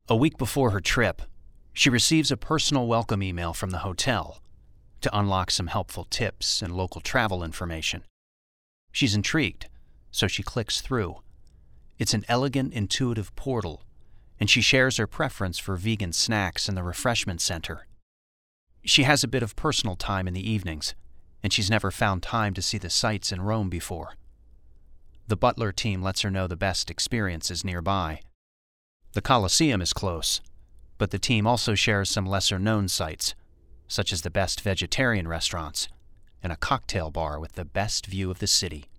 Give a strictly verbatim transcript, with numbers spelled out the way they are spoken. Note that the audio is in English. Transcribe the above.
A week before her trip, she receives a personal welcome email from the hotel to unlock some helpful tips and local travel information. She's intrigued, so she clicks through. It's an elegant, intuitive portal, and she shares her preference for vegan snacks in the refreshment center. She has a bit of personal time in the evenings, and she's never found time to see the sights in Rome before. The Butler team lets her know the best experiences nearby. The Colosseum is close, but the team also shares some lesser-known sites, such as the best vegetarian restaurants and a cocktail bar with the best view of the city.